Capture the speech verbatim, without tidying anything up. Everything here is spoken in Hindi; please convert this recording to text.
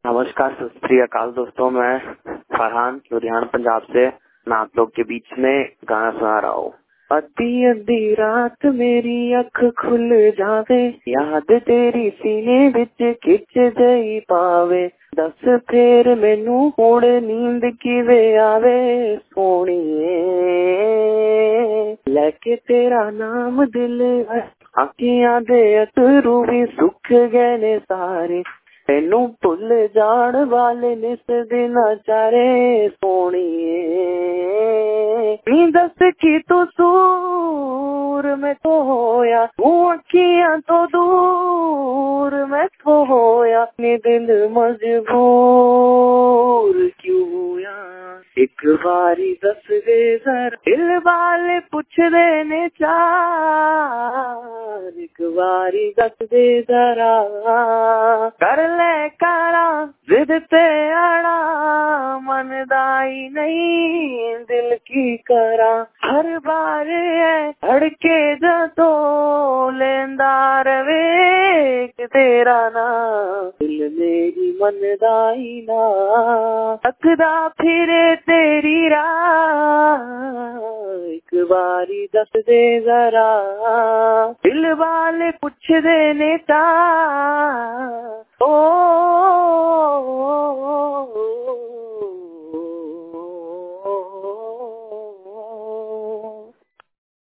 नमस्कार, सत श्री अकाल दोस्तों। मैं फरहान लुधियाना पंजाब से मैं आप लोग के बीच में गाना सुना रहा हूँ। अद्धी अद्धी रात मेरी अख खुल जावे, याद तेरी सीने विच खिच जई पावे, दस फेर मैनू हुण नींद किवे आवे, सोणीए लेके तेरा नाम दिल अखियां दे अथरू भी सुख गए ने सारे, तेनू भुल जान वाले निस दिन चारे, सोणीए नी दस की तो सूर में तो होया, तू अखियां तो दूर में तो होया, नी दिल मजबूर क्यों होया, एक बारी दस दे जरा, दिल वाले पुछदे ने चार, एक बारी दस दे जरा, कर ले करा जिद ते अड़ा, मन दाई नहीं दिल की करा, हर बार है धड़के जतो लेंदा रवे, तेरा ना दिल मेरी मन दाई ना, तकदा फिरे तेरी राह, एक बारी दस दे जरा, दिल वाले पुछ दे ने चार,